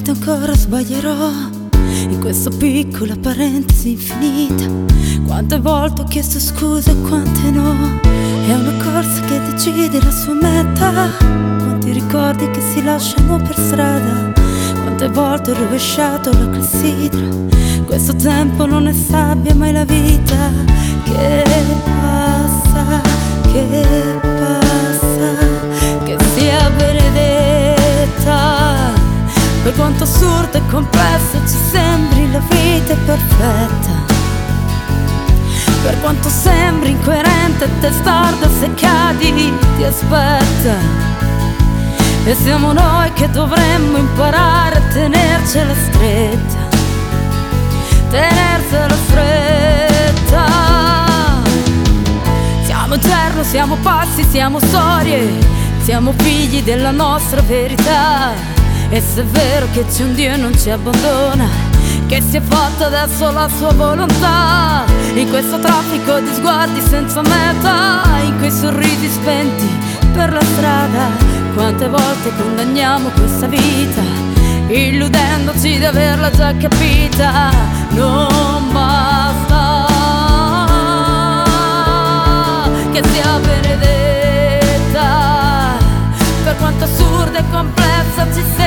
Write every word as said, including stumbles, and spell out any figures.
volte ancora sbaglierò in questa piccola parentesi infinita. Quante volte ho chiesto scusa e quante no. È una corsa che decide la sua meta. Quanti ricordi che si lasciano per strada. Quante volte ho rovesciato la clessidra. Questo tempo non è sabbia, ma è la vita che passa, che passa, che sia benedetta. Per quanto assurda e complessa ci sembri, la vita è perfetta. Per quanto sembri incoerente e testarda, se cadi ti aspetta. E siamo noi che dovremmo imparare a tenercela stretta, tenersela stretta. Siamo eterno, siamo passi, siamo storie, siamo figli della nostra verità. E se è vero che c'è un Dio e non ci abbandona, che si è fatta adesso la sua volontà, in questo traffico di sguardi senza meta, in quei sorrisi spenti per la strada, quante volte condanniamo questa vita, illudendoci di averla già capita. Non basta che sia benedetta, per quanto assurda e complessa ci sia.